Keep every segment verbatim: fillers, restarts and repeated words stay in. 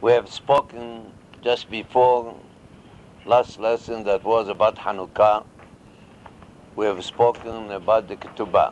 We have spoken just before last lesson that was about Hanukkah. We have spoken about the Ketubah.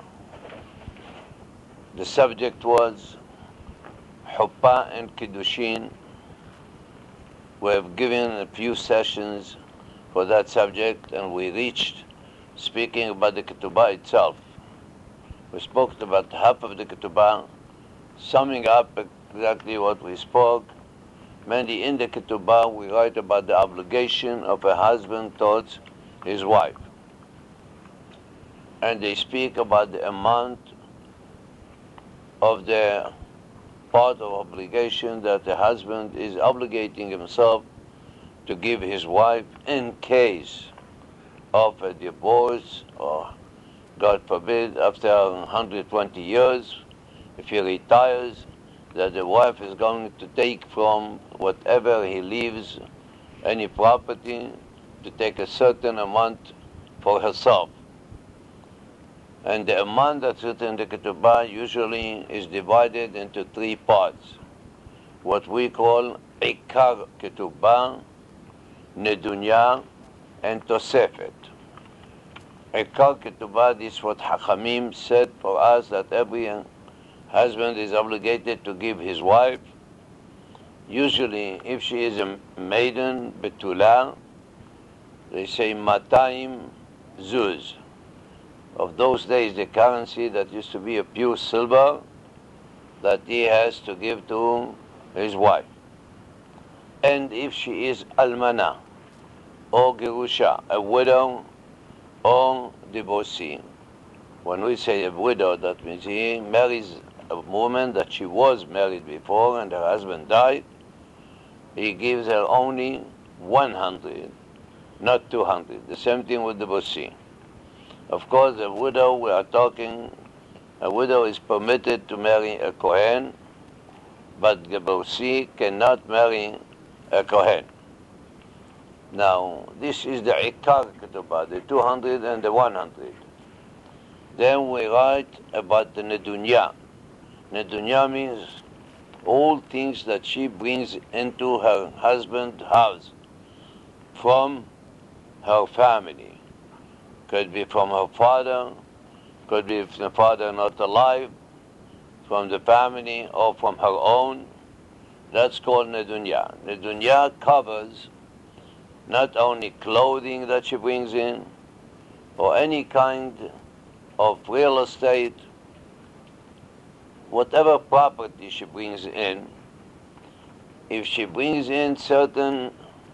The subject was Huppah and Kiddushin. We have given a few sessions for that subject, and we reached speaking about the Ketubah itself. We spoke about half of the Ketubah, summing up exactly what we spoke. Mainly in the Ketubah, we write about the obligation of a husband towards his wife. And they speak about the amount of the part of obligation that the husband is obligating himself to give his wife in case of a divorce, or God forbid, after one hundred twenty years, if he retires, that the wife is going to take from whatever he leaves, any property, to take a certain amount for herself. And the amount that's written in the Ketubah usually is divided into three parts. What we call Ikar Ketubah, Nedunya, and Tosefet. Ikar Ketubah, this is what Hachamim said for us, that every husband is obligated to give his wife. Usually, if she is a maiden, Betulah, they say Matayim Zuz. Of those days, the currency that used to be a pure silver that he has to give to his wife. And if she is Almana, or Gerusha, a widow, or divorcee. When we say a widow, that means he marries a woman that she was married before and her husband died. He gives her only one hundred, not two hundred. The same thing with divorcee. Of course, a widow, we are talking, a widow is permitted to marry a Kohen, but divorcee cannot marry a Kohen. Now, this is the Ikar Ketubah, the two hundred and the one hundred. Then we write about the Nedunya. Nedunya means all things that she brings into her husband's house from her family. Could be from her father, could be from the father not alive, from the family, or from her own. That's called Nedunya. Nedunya covers not only clothing that she brings in, or any kind of real estate, whatever property she brings in. If she brings in certain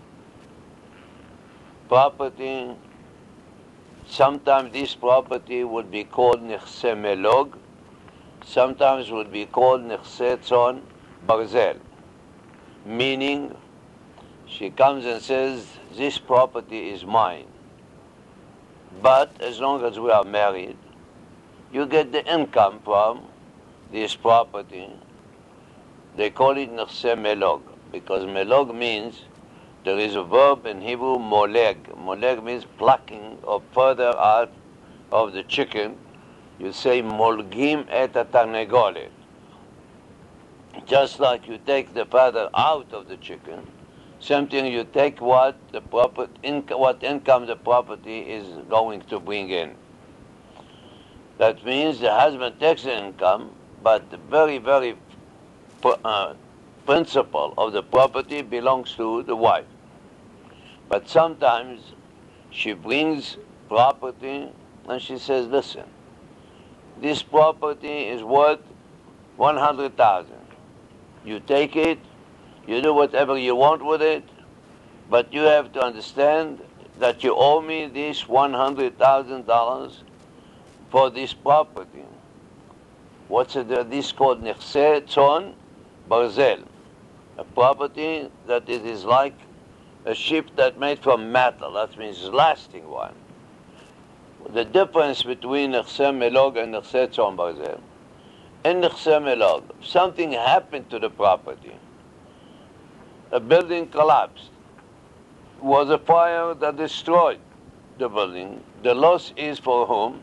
property, sometimes this property would be called Nechse Melog, sometimes would be called Nechse Tzon Barzel, meaning she comes and says, this property is mine, but as long as we are married, you get the income from this property. They call it Nechse Melog, because Melog means, there is a verb in Hebrew, moleg. Moleg means plucking or further out of the chicken. You say, molgim et tarnegolet. Just like you take the feather out of the chicken, same thing, you take what the proper inc- what income the property is going to bring in. That means the husband takes the income, but the very, very uh, principle of the property belongs to the wife. But sometimes she brings property and she says, listen, this property is worth one hundred thousand. You take it, you do whatever you want with it, but you have to understand that you owe me this one hundred thousand dollars for this property. What's it? This called Nechse Tzon Barzel. A property that it is like a ship that made from metal, that means lasting one. The difference between Nechse Melog and Nechse Tzon Barzel. In Nechse Melog, something happened to the property. A building collapsed. It was a fire that destroyed the building. The loss is for whom?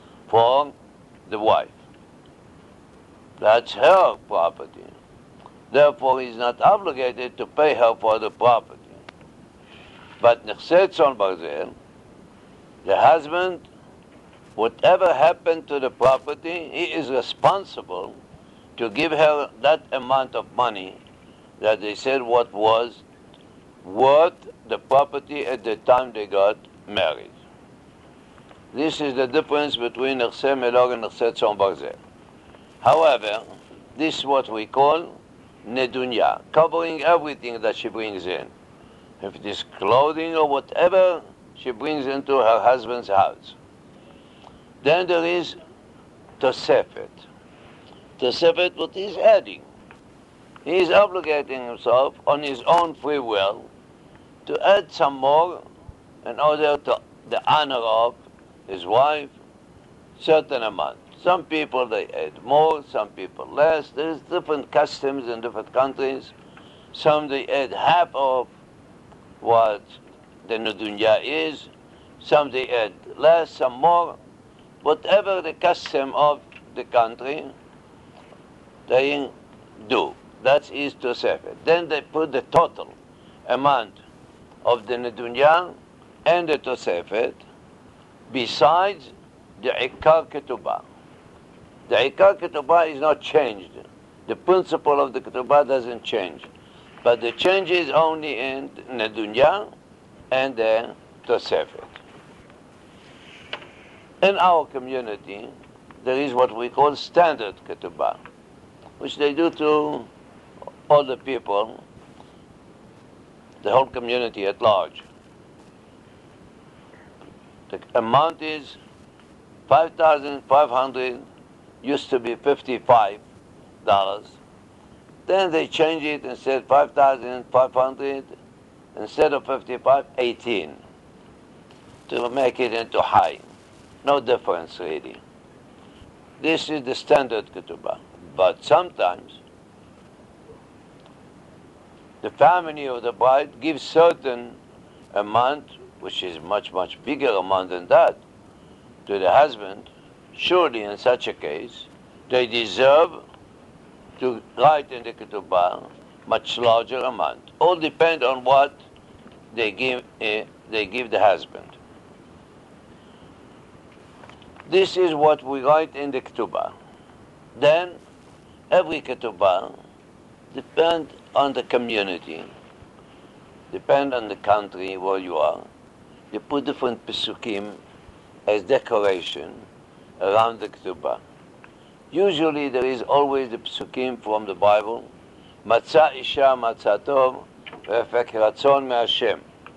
For the wife. That's her property. Therefore, he is not obligated to pay her for the property. But Nechset Tzon Barzel, the husband, whatever happened to the property, he is responsible to give her that amount of money that they said what was worth the property at the time they got married. This is the difference between Nechse Melog and Nechse Tzon Barzel. However, this is what we call Nedunya, covering everything that she brings in. If it is clothing or whatever she brings into her husband's house. Then there is Tosefet. Tosefet, what he's adding. He is obligating himself on his own free will to add some more in order to the honor of his wife, certain amount. Some people they add more, some people less. There's different customs in different countries. Some they add half of what the Nedunya is. Some they add less, some more. Whatever the custom of the country, they do. That is Tosefet. Then they put the total amount of the Nedunya and the Tosefet besides the Ikar Ketubah. The Ikar Ketubah is not changed. The principle of the Ketubah doesn't change. But the change is only in Nedunya and the Tosefet. In our community, there is what we call standard Ketubah, which they do to all the people, the whole community at large. The amount is five thousand five hundred, used to be fifty-five dollars. Then they changed it and said five thousand five hundred, instead of fifty-five, eighteen, to make it into high. No difference really. This is the standard ketubah. But sometimes the family of the bride gives certain amount, which is much, much bigger amount than that, to the husband. Surely in such a case, they deserve to write in the ketubah much larger amount. All depend on what they give, uh, they give the husband. This is what we write in the ketubah. Then, every ketubah depend on the community, depend on the country where you are. You put different pesukim as decoration around the ketubah. Usually there is always the pesukim from the Bible. Matzah isha matzah tov ve'efek ratzon me'Hashem.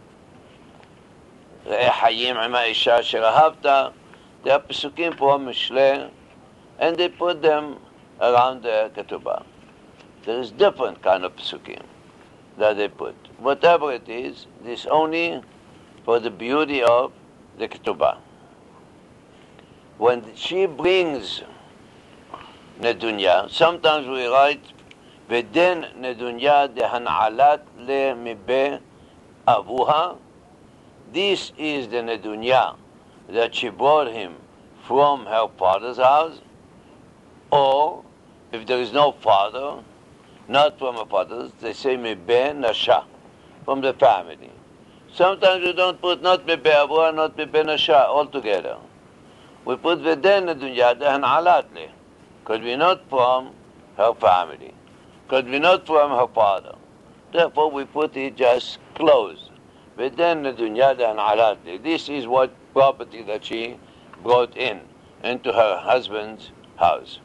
Re'eh hayim ima isha asher ahavta. They are pesukim from Mishlei, and they put them around the ketubah. There is different kind of pesukim that they put. Whatever it is, this only for the beauty of the ketubah. When she brings Nedunya, sometimes we write V'den Nedunya dehan'alat le mibe avuha. This is the Nedunya that she brought him from her father's house, or if there is no father, not from her father's, they say mibe nasha, from the family. Sometimes we don't put not mibe avuha, not mibe nasha altogether. We put V'den Nedunya dehan'alat le. Could be not from her family, could be not from her father. Therefore we put it just closed. V'den Nedunya dehan'alat le. This is what property that she brought in into her husband's house.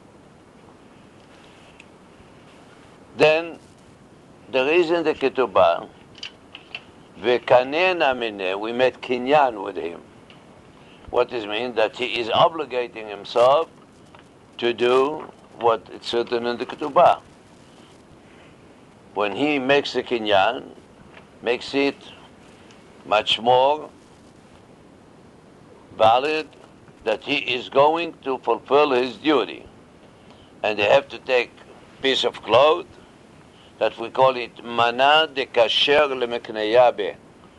Then there is in the ketubah V'kanena mineh, we made kinyan with him. What does it mean? That he is obligating himself to do what it's written in the ketubah. When he makes the kinyan, makes it much more valid that he is going to fulfill his duty. And they have to take a piece of cloth that we call it mana de kasher lemekneyabe.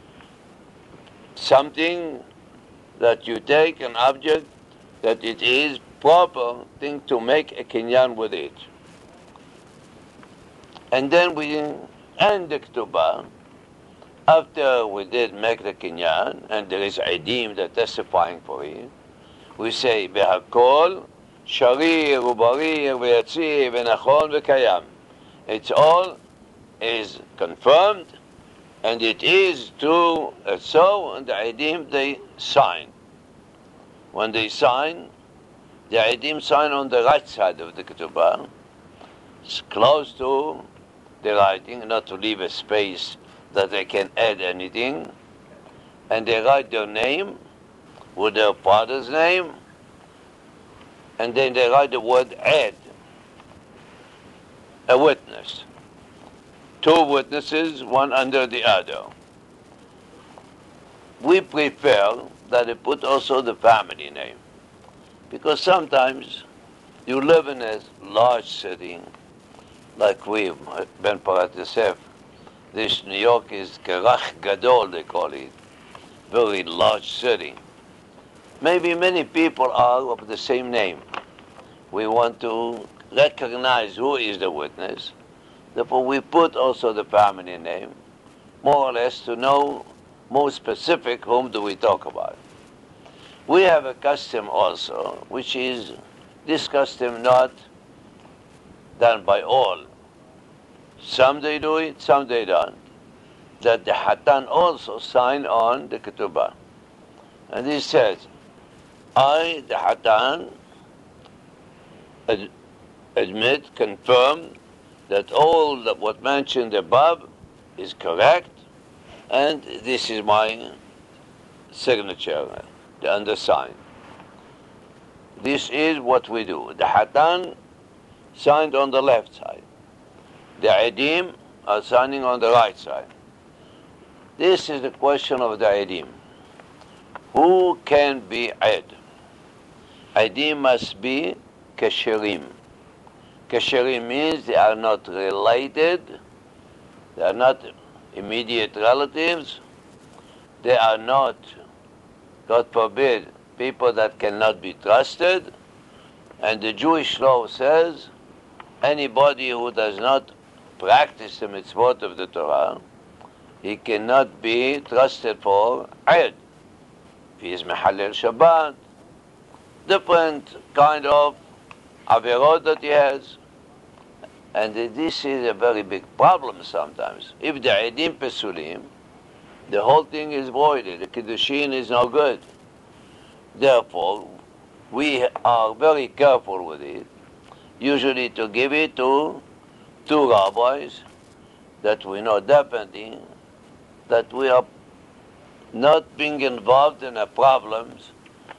Something that you take, an object that it is proper thing to make a kinyan with it. And then we end the ketubah. After we did make the kinyan, and there is idim that testifying for it, we say, Behakol, Sharir, Ubarir, Ve'yatziv, Ve'nachon, Ve'kayam. It's all is confirmed, and it is true, and so, and the idim, they sign. When they sign, the idim sign on the right side of the ketubah. It's close to the writing, not to leave a space that they can add anything, and they write their name with their father's name, and then they write the word add, a witness. Two witnesses, one under the other. We prefer that they put also the family name, because sometimes you live in a large city, like we, Ben Parat Yosef. This New York is Kerach Gadol, they call it, very large city. Maybe many people are of the same name. We want to recognize who is the witness. Therefore, we put also the family name, more or less to know more specific whom do we talk about. We have a custom also, which is this custom not done by all. Some they do it, some they don't. That the Hatan also sign on the ketubah. And he says, I, the Hatan, ad- admit, confirm that all that what mentioned above is correct, and this is my signature, the undersigned. This is what we do. The Hatan signed on the left side. The Idim are signing on the right side. This is the question of the Idim. Who can be Id? Idim must be Kesherim. Kesherim means they are not related, they are not immediate relatives, they are not, God forbid, people that cannot be trusted, and the Jewish law says anybody who does not practice the mitzvot of the Torah, he cannot be trusted for Eid. If he is Mechalel Shabbat, different kind of averot that he has. And this is a very big problem sometimes. If the Eidim Pesulim, the whole thing is voided. The Kiddushin is no good. Therefore, we are very careful with it, usually to give it to two rabbis that we know definitely that we are not being involved in a problems.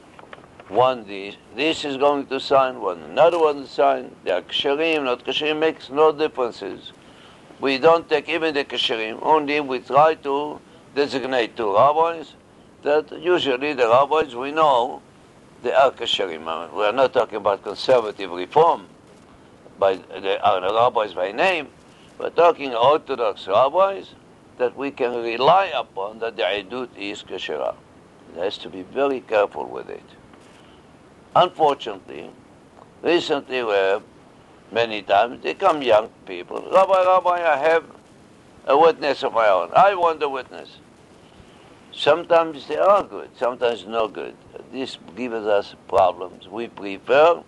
One this, this is going to sign, one another one to sign. They are ksherim, not ksherim, makes no differences. We don't take even the ksherim, only we try to designate two rabbis that usually the rabbis we know they are ksherim. We are not talking about conservative reform, by they are the rabbis by name. We're talking Orthodox rabbis that we can rely upon that the idut is kashera. It has to be very careful with it. Unfortunately, recently we have many times they come young people. Rabbi, Rabbi, I have a witness of my own. I want the witness. Sometimes they are good, sometimes no good. This gives us problems. We prefer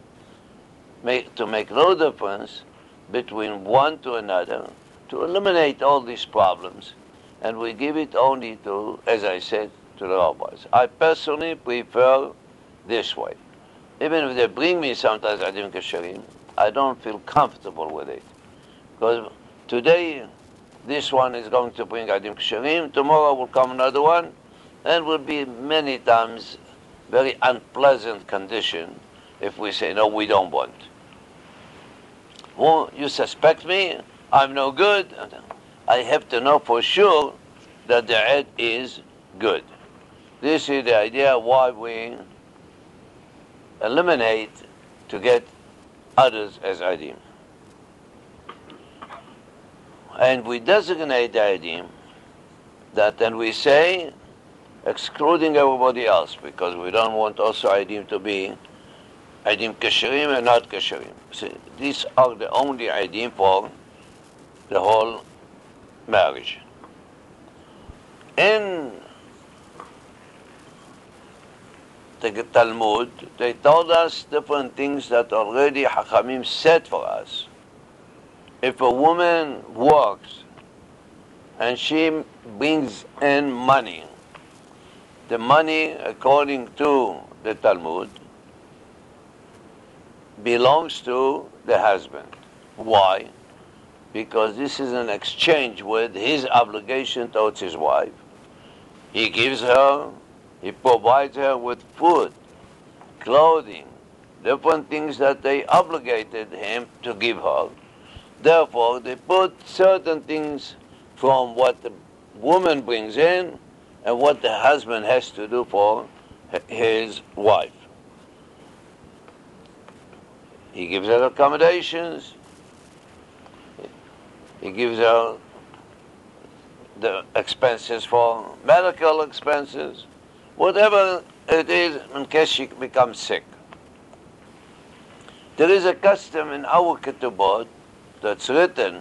make, to make no difference between one to another, to eliminate all these problems, and we give it only to, as I said, to the rabbis. I personally prefer this way. Even if they bring me sometimes Adim Kasherim, I don't feel comfortable with it. Because today, this one is going to bring Adim Kasherim, tomorrow will come another one, and will be many times very unpleasant condition if we say, no, we don't want. Well, you suspect me, I'm no good. I have to know for sure that the Eid is good. This is the idea why we eliminate to get others as Eidim. And we designate the Eidim that then we say, excluding everybody else, because we don't want also Eidim to be Eidim Kasherim and not Kasherim. So these are the only Eidim for the whole marriage. In the Talmud, they told us different things that already Hachamim said for us. If a woman works and she brings in money, the money, according to the Talmud, belongs to the husband. Why? Because this is an exchange with his obligation towards his wife. He gives her, he provides her with food, clothing, different things that they obligated him to give her. Therefore, they put certain things from what the woman brings in and what the husband has to do for his wife. He gives her accommodations. He gives her the expenses for medical expenses, whatever it is in case she becomes sick. There is a custom in our ketubot that's written,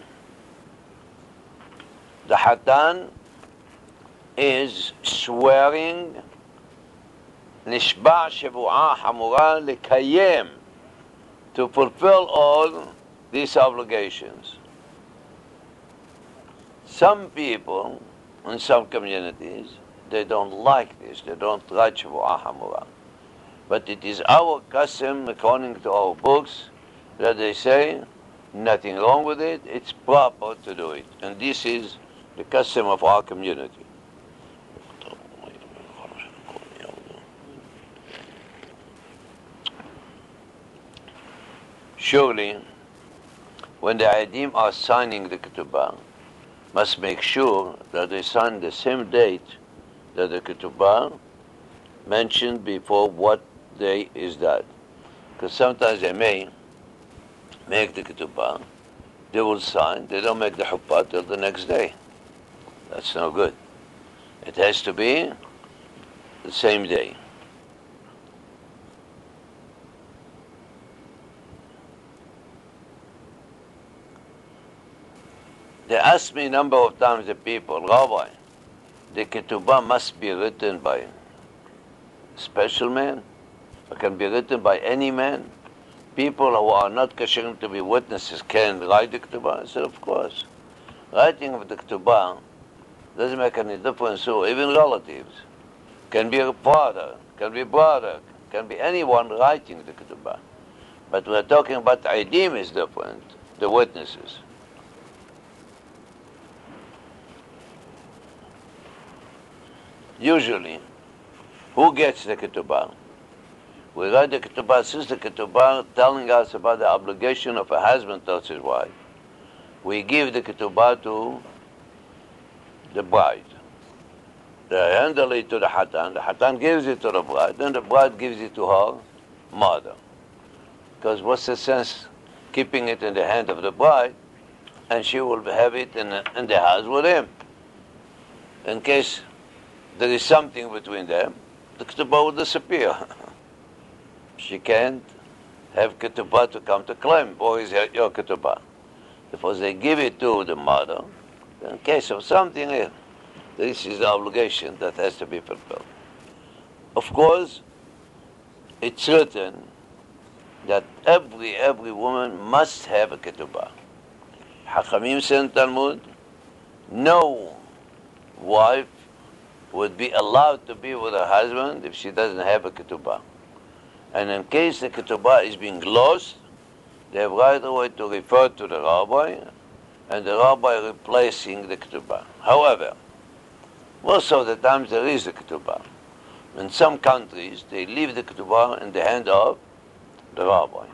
the Hatan is swearing nishba shevu'ah hamura lekayem, to fulfill all these obligations. Some people in some communities, they don't like this. They don't like shevu'ah hamura. But it is our custom, according to our books, that they say nothing wrong with it. It's proper to do it, and this is the custom of our community. Surely, when the Aidim are signing the ketubah, must make sure that they sign the same date that the ketubah mentioned before. What day is that? Because sometimes they may make the ketubah, they will sign, they don't make the huppah till the next day. That's no good. It has to be the same day. They asked me a number of times, the people, Rabbi, the ketubah must be written by a special man? It can be written by any man? People who are not kosher to be witnesses can write the ketubah? I said, of course. Writing of the ketubah doesn't make any difference. So even relatives can be a father, can be a brother, can be anyone writing the ketubah. But we're talking about Aidim is different, the witnesses. Usually, who gets the ketubah? We write the ketubah, since the ketubah telling us about the obligation of a husband towards his wife. We give the ketubah to the bride. They handle it to the Hatan. The Hatan gives it to the bride, then the bride gives it to her mother. Because what's the sense keeping it in the hand of the bride, and she will have it in the, in the house with him? In case there is something between them, the ketubah will disappear. She can't have ketubah to come to claim, or is your ketubah. Suppose they give it to the mother, in case of something, this is the obligation that has to be fulfilled. Of course, it's written that every every woman must have a ketubah. Hachamim said in Talmud, no wife would be allowed to be with her husband if she doesn't have a ketubah. And in case the ketubah is being lost, they have right away to refer to the rabbi, and the rabbi replacing the ketubah. However, most of the times there is a ketubah. In some countries, they leave the ketubah in the hand of the rabbi.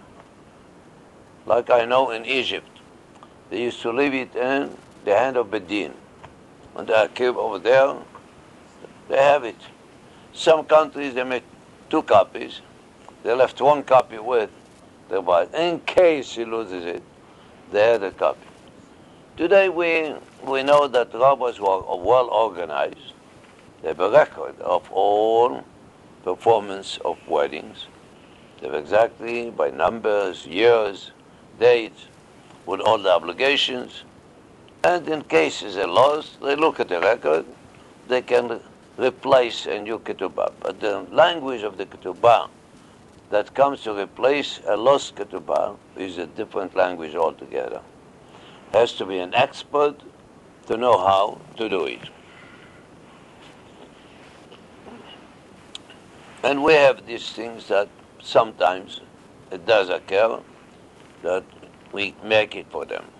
Like I know in Egypt, they used to leave it in the hand of Bedin. When they are killed over there, they have it. Some countries, they make two copies. They left one copy with the bride. In case she loses it, they have the copy. Today we we know that rabbis were well organized. They have a record of all performance of weddings. They have exactly by numbers, years, dates, with all the obligations. And in cases they lost, they look at the record, they can replace a new ketubah. But the language of the ketubah that comes to replace a lost ketubah is a different language altogether. Has to be an expert to know how to do it. And we have these things that sometimes it does occur that we make it for them.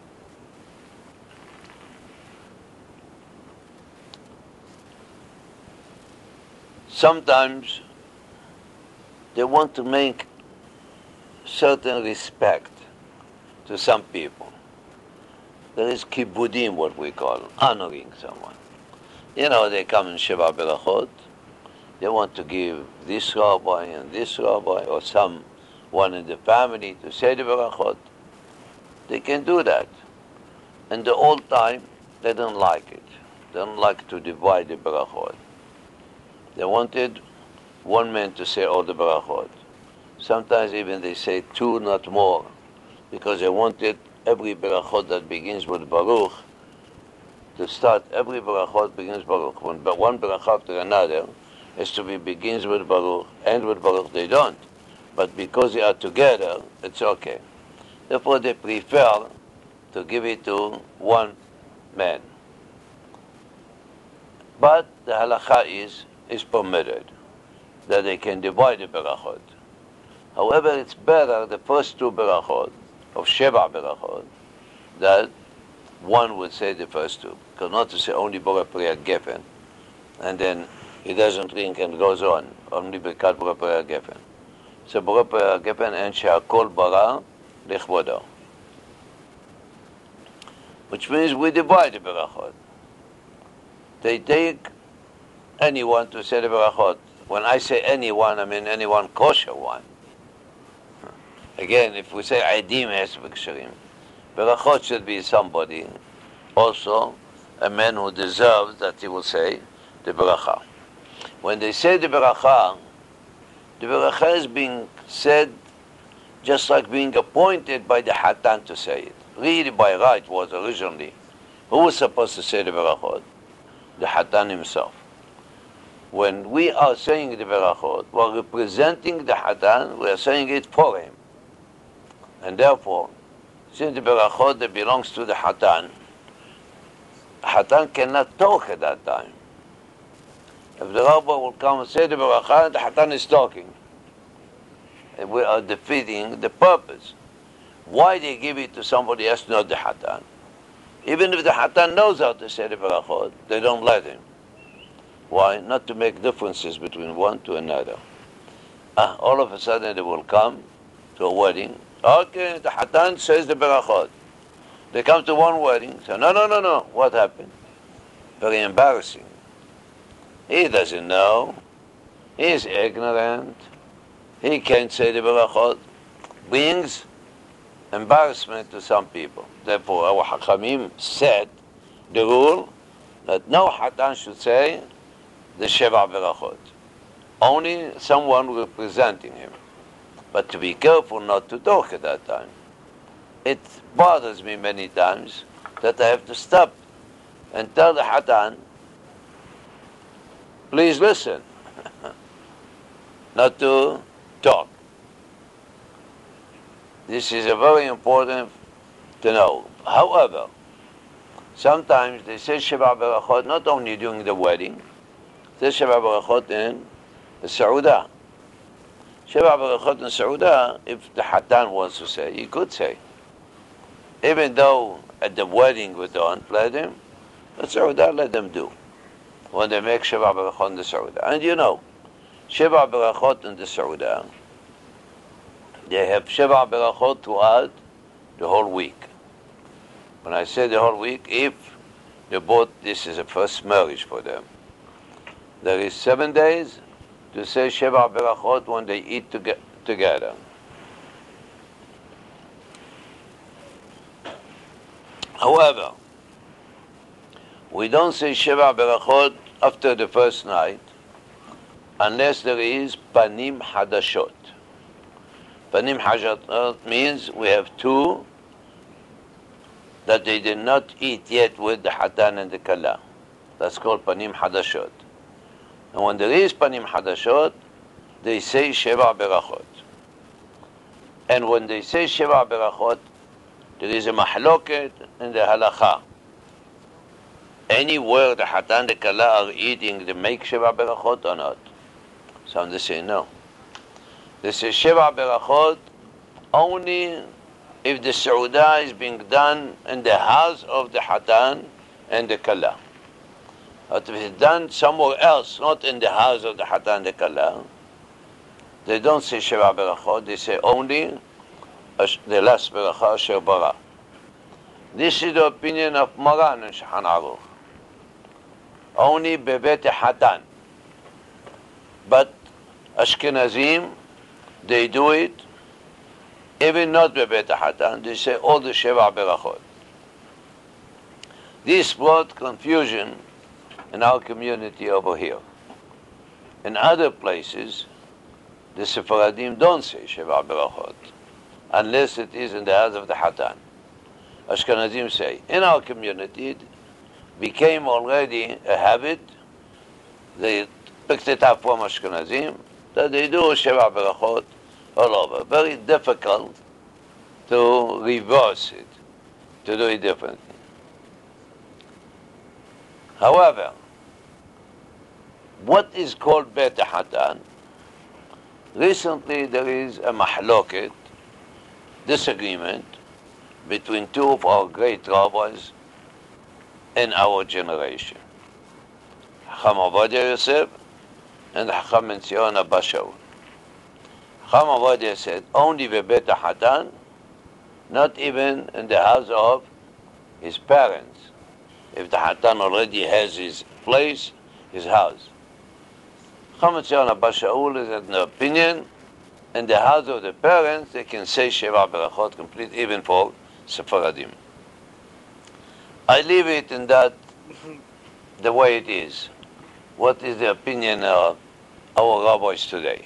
Sometimes they want to make certain respect to some people. There is kibudim, what we call, honoring someone. You know, they come in Sheva Berachot, they want to give this rabbi and this rabbi or someone in the family to say the Berachot. They can do that. And the old time, they don't like it. They don't like to divide the Berachot. They wanted one man to say all the Berachot. Sometimes even they say two, not more, because they wanted every Berachot that begins with Baruch to start. Every Berachot begins Baruch. When one Berachot after another is to be begins with Baruch, and with Baruch they don't. But because they are together, it's okay. Therefore they prefer to give it to one man. But the halakha is, is permitted, that they can divide the Berachot. However, it's better, the first two Berachot, of Sheva Berachot, that one would say the first two. Because not to say only Borah Priya Geffen, and then he doesn't drink and goes on, only Birkat Borah Priya Geffen. So Borah Priya Geffen and She'akol Bara Lichvodo. Which means we divide the Berachot. They take anyone to say the Berachot. When I say anyone, I mean anyone kosher one. Again, if we say Aidim has B'Ksharim, Berachot should be somebody, also a man who deserves that he will say the Beracha. When they say the Beracha, the Beracha is being said just like being appointed by the Hatan to say it. Really by right was originally. Who was supposed to say the Berachot? The Hatan himself. When we are saying the Berachot, we are representing the Hatan, we are saying it for him. And therefore, since the Berachot that belongs to the Hatan, Hatan cannot talk at that time. If the Rabbi will come and say the Berachah, the Hatan is talking. And we are defeating the purpose. Why they give it to somebody else, not the Hatan? Even if the Hatan knows how to say the Berachot, they don't let him. Why? Not to make differences between one to another. Ah, all of a sudden they will come to a wedding. Okay, the Hatan says the Berachot. They come to one wedding, say, no, no, no, no. What happened? Very embarrassing. He doesn't know. He is ignorant. He can't say the Berachot. Brings embarrassment to some people. Therefore, our Hakamim said the rule that no Hatan should say the Sheva Berachot. Only someone representing him. But to be careful not to talk at that time. It bothers me many times that I have to stop and tell the Hatan, please listen, not to talk. This is a very important to know. However, sometimes they say Sheva Berachot not only during the wedding, they say Sheva Berachot in the Saudah. Sheva Berachot in Saudah, if the Hatan wants to say, he could say. Even though at the wedding we don't let him, the Saudah let them do. When they make Sheva Berachot in the Saudah. And you know, Sheva Berachot in the Saudah, they have Sheva Berachot throughout the whole week. When I say the whole week, if they both, this is a first marriage for them. There is seven days to say Sheva Berachot when they eat to together. However, we don't say Sheva Berachot after the first night unless there is Panim Hadashot. Panim Hadashot means we have two that they did not eat yet with the Hatan and the Kala. That's called Panim Hadashot. And when there is Panim Hadashot, they say Sheva Berachot. And when they say Sheva Berachot, there is a mahloket in the halacha. Anywhere the Hatan and the Kala are eating, they make Sheva Berachot or not? Some they say no. They say Sheva Berachot only if the Saudah is being done in the house of the Hatan and the Kala. But if it's done somewhere else, not in the house of the Hatan and the Kala, they don't say Sheva Berachot, they say only the last Beracha Asher Bara. This is the opinion of Maran and Shulchan Aruch. Only Bebet Hatan. But Ashkenazim, they do it, even not Bebet Hatan, they say all the Sheva Berachot. This brought confusion in our community over here. In other places, the Sephardim don't say Sheva Berachot, unless it is in the house of the Hatan. Ashkenazim say. In our community, it became already a habit, they picked it up from Ashkenazim, that they do Sheva Berachot all over. Very difficult to reverse it, to do it differently. However, what is called Bet Hatan? Recently there is a mahloket, disagreement, between two of our great rabbis in our generation, Chacham Ovadia Yosef and Chacham Menzion Abba Shaul. Chacham Ovadia said only the Bet Hatan, not even in the house of his parents, if the Hatan already has his place, his house. Chacham Menzion Abba Shaul is in the opinion, in the house of the parents, they can say Sheva Berachot complete, even for Sephardim. I leave it in that, the way it is. What is the opinion of our rabbis today?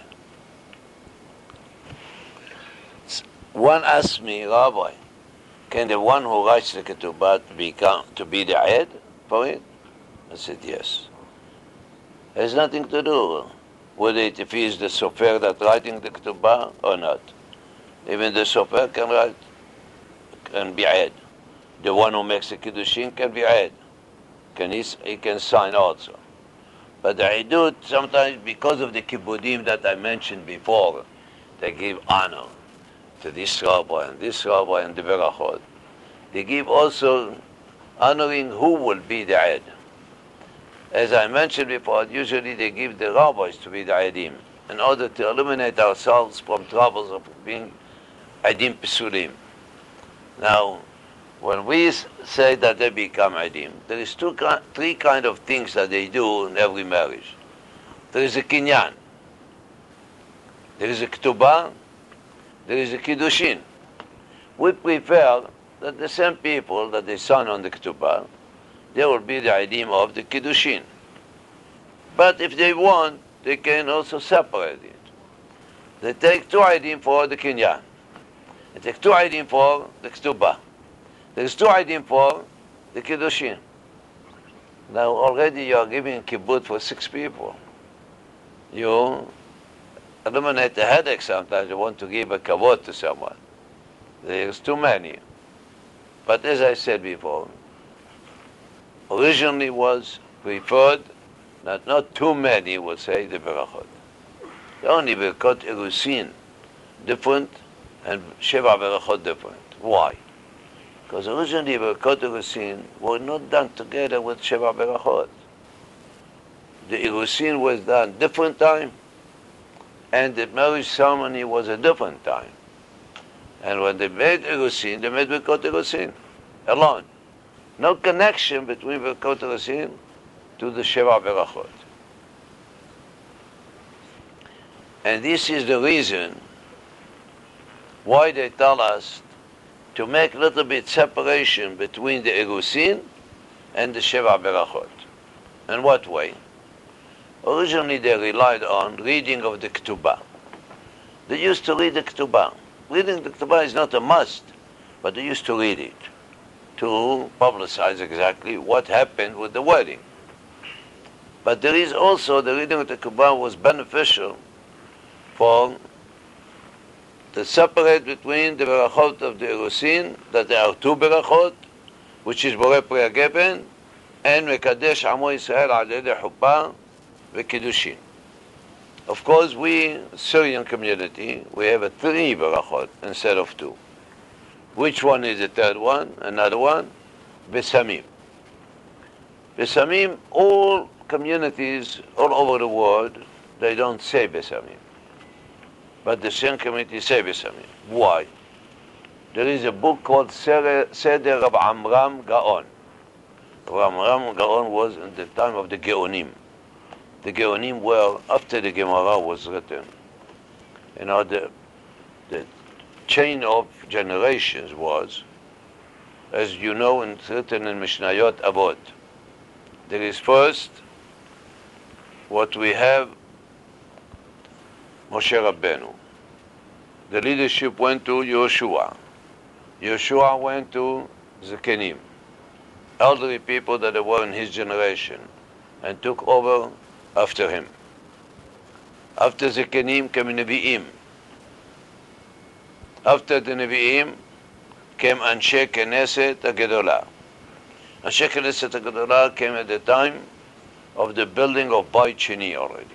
One asked me, Rabbi, can the one who writes the ketubah become to be the head for it? I said yes. It has nothing to do with it if he is the sofer that writing the ketubah or not. Even the sofer can write, can be head. The one who makes the kiddushin can be head. Can he, he can sign also. But the idut, sometimes because of the kibbudim that I mentioned before, they give honor to this rabbi and this rabbi and the berachot. They give also honoring who will be the head. As I mentioned before, usually they give the rabbis to be the edim in order to eliminate ourselves from troubles of being edim pesulim. Now, when we say that they become edim, there is two, three kind of things that they do in every marriage. There is a kinyan, there is a ketubah, there is a kiddushin. We prefer that the same people that they sign on the ketubah, they will be the edim of the kiddushin. But if they want, they can also separate it. They take two edim for the kinyan. They take two edim for the ketubah. There is two edim for the kiddushin. Now already you are giving kibbut for six people. You eliminate the headache sometimes. You want to give a kavod to someone. There is too many. But as I said before, originally was preferred that not too many would say the berachot. The only berachot erusin different and sheva berachot different. Why? Because originally berachot erusin were not done together with sheva berachot. The erusin was done different time, and the marriage ceremony was a different time. And when they made erusin, they made berachot erusin alone. No connection between berachot erusin to the sheva berachot. And this is the reason why they tell us to make a little bit separation between the erusin and the sheva berachot. In what way? Originally they relied on reading of the ketubah. They used to read the ketubah. Reading the ketubah is not a must, but they used to read it, to publicize exactly what happened with the wedding. But there is also, the reading of the Quran was beneficial for to separate between the berachot of the Erusin, that there are two berachot, which is Borei Pri HaGeben, and Mekadesh Amo Yisrael Al Yedei Chuppah V'Kiddushin. Of course, we, Syrian community, we have a three berachot instead of two. Which one is the third one? Another one? Besamim. Besamim, all communities all over the world, they don't say Besamim. But the Syrian community say Besamim. Why? There is a book called Seder Rab Amram Gaon. Rab Amram Gaon was in the time of the Geonim. The Geonim were after the Gemara was written. You know, the, the chain of generations was, as you know, in written in Mishnayot Avot. There is first what we have, Moshe Rabbeinu. The leadership went to Yoshua. Yoshua went to Zekenim, elderly people that were in his generation, and took over after him. After Zekenim came Nevi'im. After the Nevi'im came Anshe Knesset HaGedolah. Anshe Knesset HaGedolah came at the time of the building of Beit Sheni already.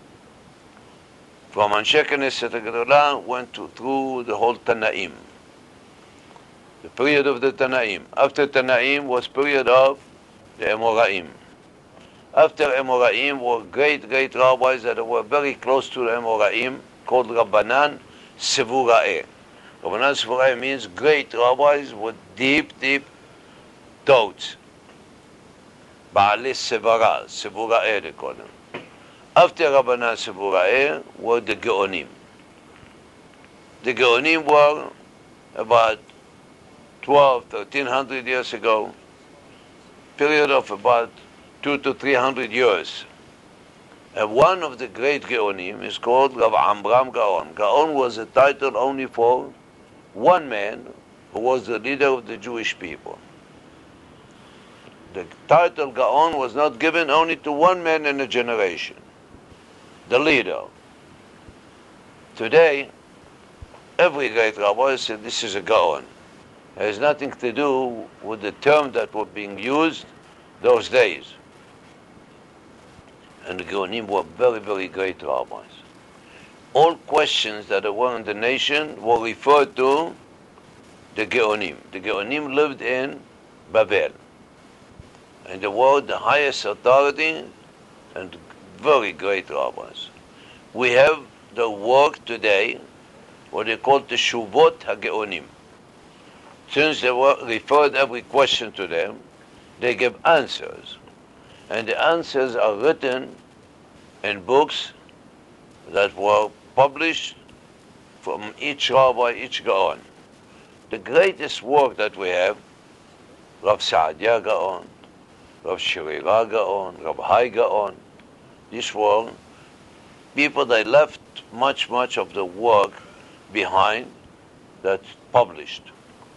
From Anshe Knesset HaGedolah went to, through the whole Tanaim. The period of the Tanaim. After Tanaim was period of the Amoraim. After Amoraim were great, great rabbis that were very close to the Amoraim, called Rabbanan Sevura'eh. Rabbanan Sevura'eh means great rabbis with deep, deep thoughts. Ba'alei Sevara, Sevura'eh they call them. After Rabbanan Sevura'eh were the Geonim. The Geonim were about twelve, thirteen hundred years ago, period of about two to three hundred years. And one of the great Geonim is called Rav Amram Gaon. Gaon was a title only for one man who was the leader of the Jewish people. The title Gaon was not given only to one man in a generation, the leader. Today, every great rabbi said this is a Gaon. It has nothing to do with the term that was being used those days. And the Geonim were very, very great rabbis. All questions that were in the nation were referred to the Geonim. The Geonim lived in Babel. And they were the highest authority and very great rabbis. We have the work today, what they call the Shuvot HaGeonim. Since they were referred every question to them, they give answers. And the answers are written in books that were published from each rabbi, each Gaon. The greatest work that we have, Rav Saadia Gaon, Rav Shirira Gaon, Rav Hai Gaon, these were people that left much, much of the work behind that's published.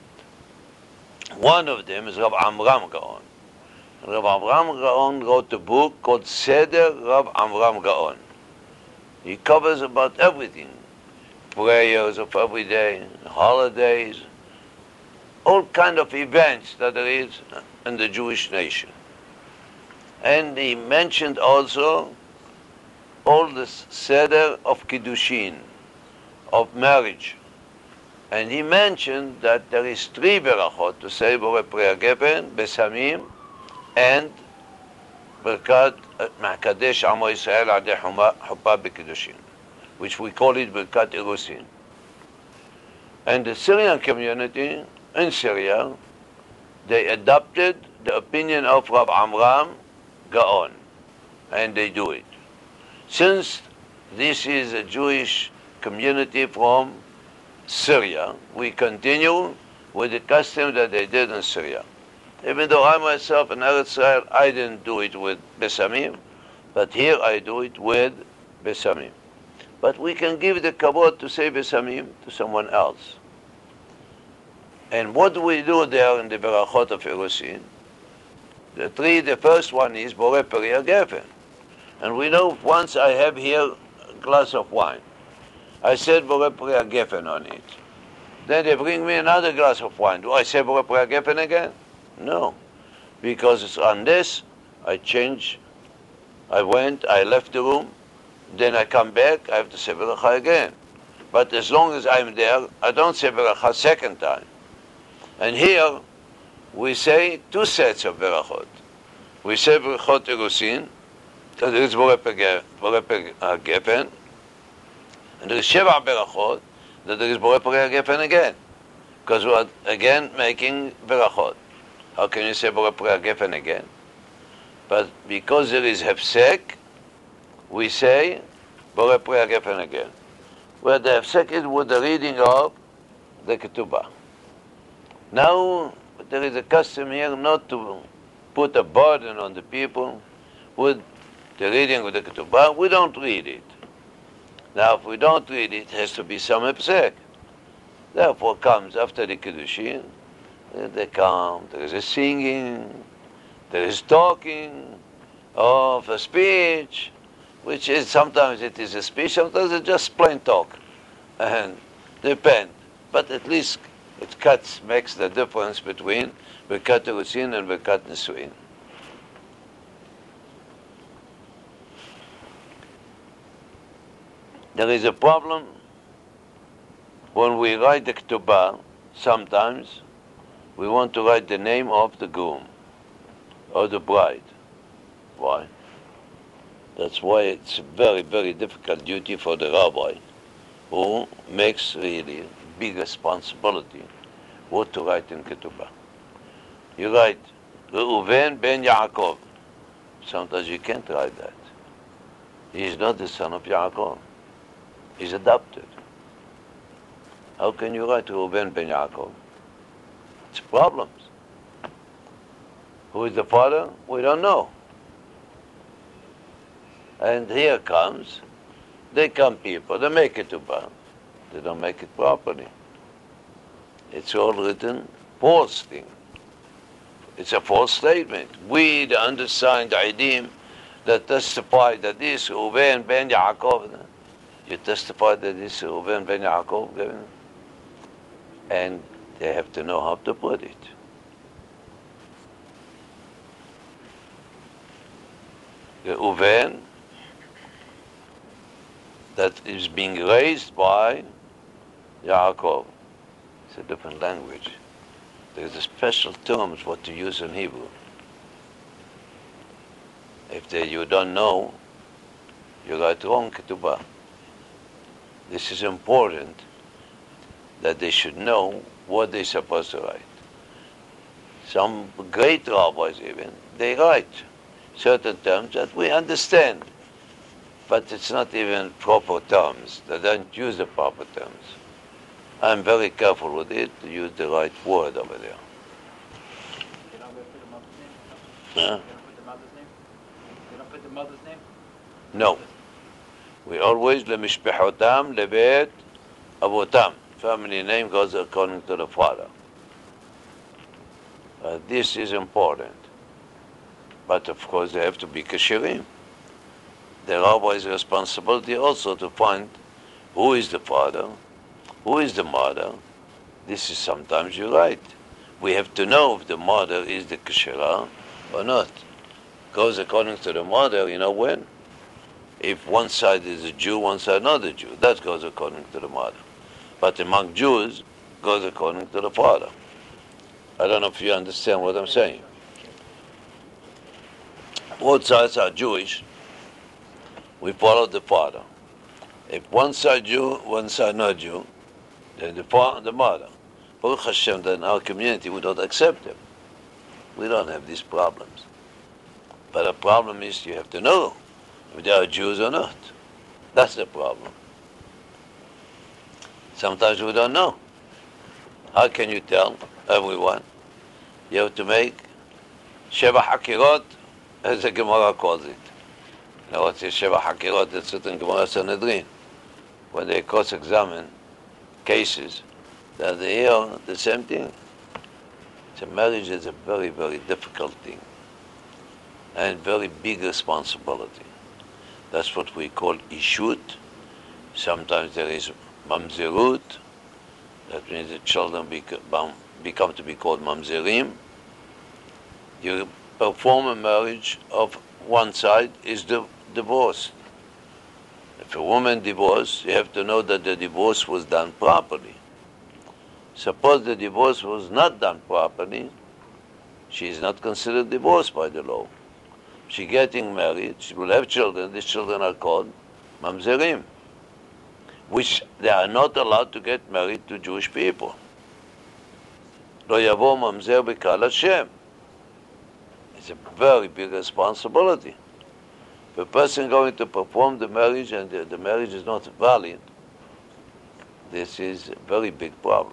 One of them is Rav Amram Gaon. Rav Amram Gaon wrote a book called Seder Rav Amram Gaon. He covers about everything. Prayers of every day, holidays, all kind of events that there is in the Jewish nation. And he mentioned also all the Seder of Kiddushin, of marriage. And he mentioned that there is three berachot to say Borei Pri HaGeben, Besamim, and Birkat Makadesh Amo Yisrael Al Yedei Chuppah V'Kiddushin, which we call it Birkat Erusin. And the Syrian community in Syria, they adopted the opinion of Rav Amram Gaon, and they do it. Since this is a Jewish community from Syria, we continue with the custom that they did in Syria. Even though I myself in Eretz Israel, I didn't do it with Besamim, but here I do it with Besamim. But we can give the kavod to say Besamim to someone else. And what do we do there in the Berachot of Erusin? The three, the first one is Borei Peri HaGefen. And we know once I have here a glass of wine, I said Borei Peri HaGefen on it. Then they bring me another glass of wine. Do I say Borei Peri HaGefen again? No. Because it's on this, I change, I went, I left the room, then I come back, I have to say Beracha again. But as long as I'm there, I don't say Beracha second time. And here, we say two sets of Berachot. We say Berachot Erusin, that there is Borei Peri HaGefen, and there is Sheva Berachot, that there is Borei Peri HaGefen again. Because we are again making Berachot. How can you say Borei Peri HaGefen again? But because there is Hefsek, we say Borei Peri HaGefen again. Where the Hefsek is with the reading of the Ketubah. Now, there is a custom here not to put a burden on the people with the reading of the Ketubah. We don't read it. Now, if we don't read it, it has to be some Hefsek. Therefore comes after the Kiddushin, they come, there is a singing, there is talking of a speech, which is, sometimes it is a speech, sometimes it's just plain talk. And depend. But at least it cuts, makes the difference between Birkat Erusin and Birkat Nisuin. There is a problem when we write the Ketubah. Sometimes we want to write the name of the groom or the bride. Why? That's why it's a very, very difficult duty for the rabbi, who makes really big responsibility what to write in Ketubah. You write Reuven ben Yaakov. Sometimes you can't write that. He is not the son of Yaakov. He's adopted. How can you write Reuven ben Yaakov? It's problems. Who is the father? We don't know. And here comes, they come people, they make it to Ketubah. They don't make it properly. It's all written false thing. It's a false statement. We, the undersigned Aidim, that testify that this Reuven ben Yaakov, you testify that this Reuven ben Yaakov, and they have to know how to put it. The Reuven that is being raised by Yaakov. It's a different language. There's a special terms what to use in Hebrew. If they, you don't know, you write wrong Ketubah. This is important that they should know what they're supposed to write. Some great rabbis even, they write certain terms that we understand, but it's not even proper terms. They don't use the proper terms. I'm very careful with it to use the right word over there. They don't put the mother's name? Huh? They don't put the mother's name? They don't put the mother's name? No. We always, lemishpehotam lebet avotam. Family name goes according to the father. Uh, this is important. But of course they have to be kashirim. The rabbi's responsibility also to find who is the father, who is the mother. This is sometimes you're right. We have to know if the mother is the kashira or not. Goes according to the mother, you know when? If one side is a Jew, one side not a Jew. That goes according to the mother. But among Jews, goes according to the father. I don't know if you understand what I'm saying. Both sides are Jewish. We follow the father. If one side Jew, one side not Jew, then the father, the mother. Baruch Hashem, that in our community we don't accept them. We don't have these problems. But the problem is you have to know if they are Jews or not. That's the problem. Sometimes we don't know. How can you tell everyone? You have to make Sheva Hakirot, as the Gemara calls it. You know what's Sheva Hakirot? That's it in Gemara Sanhedrin. When they cross-examine cases, That here, the same thing. So marriage is a very, very difficult thing and very big responsibility. That's what we call ishut. Sometimes there is mamzerut. That means the children become, become to be called mamzerim. You perform a marriage of one side is the divorce. If a woman divorced, you have to know that the divorce was done properly. Suppose the divorce was not done properly, she is not considered divorced by the law. She getting married, she will have children. These children are called mamzerim, which they are not allowed to get married to Jewish people. Lo yavo mamzer b'kal Hashem. It's a very big responsibility. If a person going to perform the marriage and the, the marriage is not valid, this is a very big problem.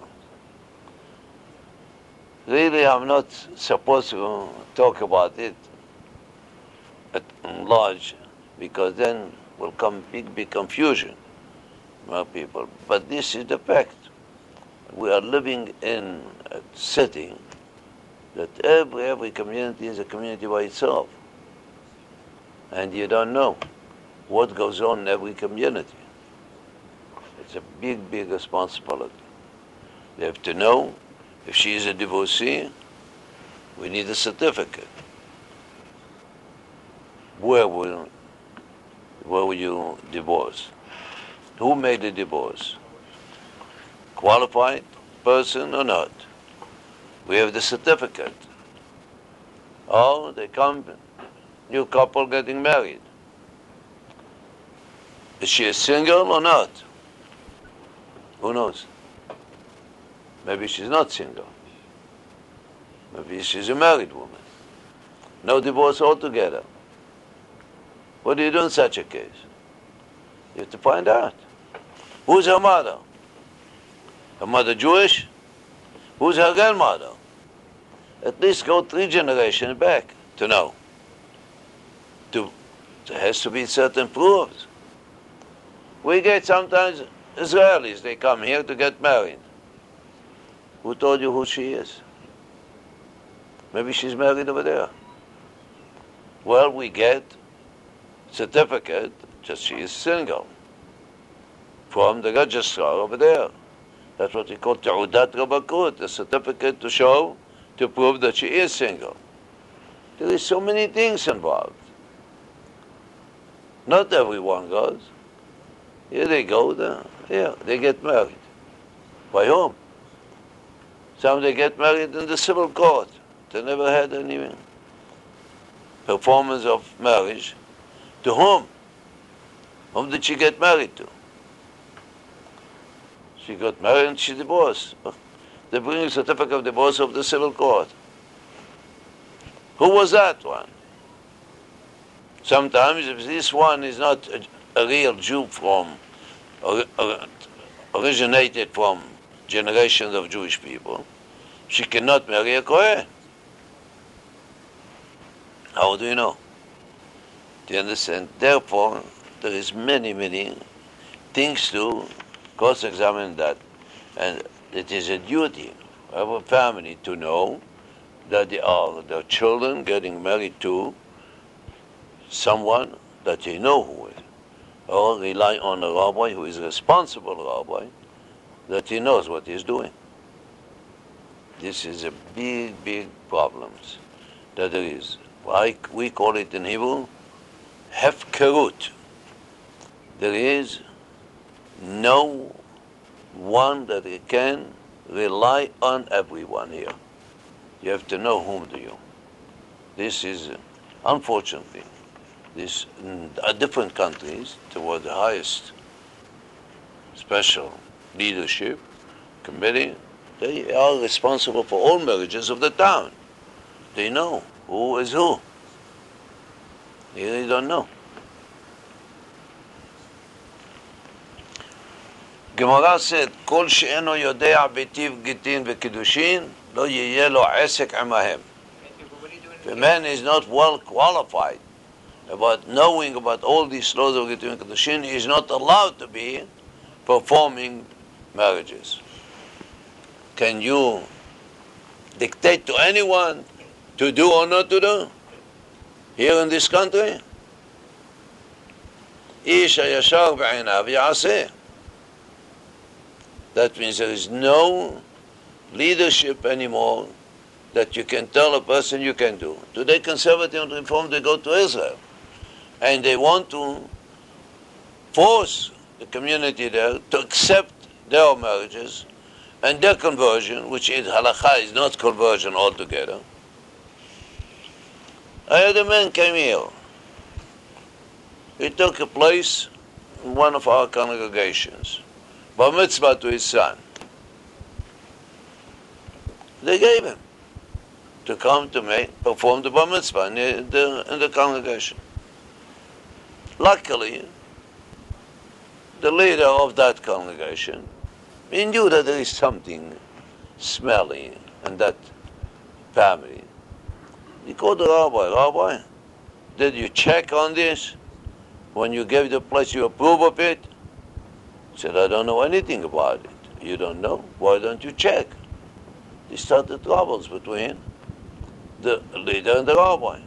Really, I'm not supposed to talk about it at large, because then will come big, big confusion among people. But this is the fact. We are living in a setting that every, every community is a community by itself. And you don't know what goes on in every community. It's a big, big responsibility. You have to know, if she is a divorcee, we need a certificate. Where will, where will you divorce? Who made the divorce? Qualified person or not? We have the certificate. Or they come, new couple getting married. Is she a single or not? Who knows? Maybe she's not single. Maybe she's a married woman. No divorce altogether. What do you do in such a case? You have to find out. Who's her mother? Her mother Jewish? Who's her grandmother? At least go three generations back to know. To, there has to be certain proofs. We get sometimes Israelis, they come here to get married. Who told you who she is? Maybe she's married over there. Well, we get certificate that she is single from the registrar over there. That's what we call Ta'udat Rabakut, a certificate to show, to prove that she is single. There is so many things involved. Not everyone goes. Here they go, there, here, they get married. By whom? Some they get married in the civil court. They never had any performance of marriage. To whom? Whom did she get married to? She got married and she divorced. They bring a certificate of divorce of the civil court. Who was that one? Sometimes if this one is not a, a real Jew from, or, or, originated from generations of Jewish people, she cannot marry a Kohen. How do you know? Do you understand? Therefore, there is many, many things to cross-examine that. And it is a duty of a family to know that they are their children getting married to someone that they know who is. Or rely on a rabbi who is a responsible rabbi, that he knows what he's doing. This is a big, big problem that there is. Like we call it in Hebrew, hefkerut. There is no one that you can rely on everyone here. You have to know whom do you. This is, unfortunately, this in different countries toward the highest special leadership committee, they are responsible for all marriages of the town. They know who is who. Here they don't know. Gemara said, כל שאינו יודע בטיב גיטין וקידושין, לא יהיה לו עסק עמהם. The man is not well qualified about knowing about all these laws of Gittin and Kedushin, he is not allowed to be performing marriages. can you dictate to anyone to do or not to do here in this country? איש הישר בעיניו יעשה. That means there is no leadership anymore that you can tell a person you can do. Today, conservative and reform, they go to Israel, and they want to force the community there to accept their marriages and their conversion, which in halakha is not conversion altogether. I had a man came here. He took a place in one of our congregations, bar mitzvah to his son. They gave him to come to make, perform the bar mitzvah in the, the, in the congregation. Luckily, the leader of that congregation, he knew that there is something smelly in that family. He called the rabbi. Rabbi, did you check on this? When you gave the place, you approve of it? He said, I don't know anything about it. You don't know? Why don't you check? They started troubles between the leader and the rabbi.